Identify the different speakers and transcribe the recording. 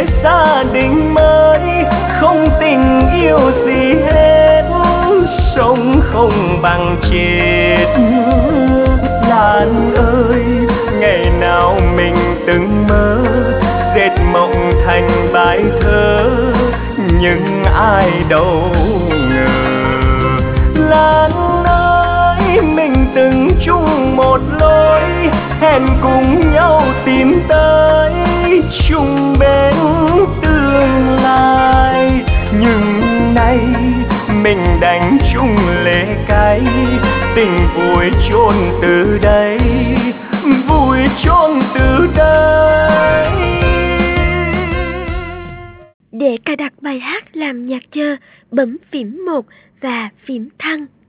Speaker 1: về gia đình mới, không tình yêu gì hết, sống không bằng chết. Lan ơi, ngày nào mình từng mơ dệt mộng thành bài thơ, nhưng ai đâu ngờ. Lan ơi, mình từng chung một lối, hẹn cùng nhau tìm tới chung bên tương lai. Nhưng nay mình đành chung lệ cay, tình vui chôn từ đây, vui chôn từ đây.
Speaker 2: Để cài đặt bài hát làm nhạc chờ, bấm phím 1 và phím thăng.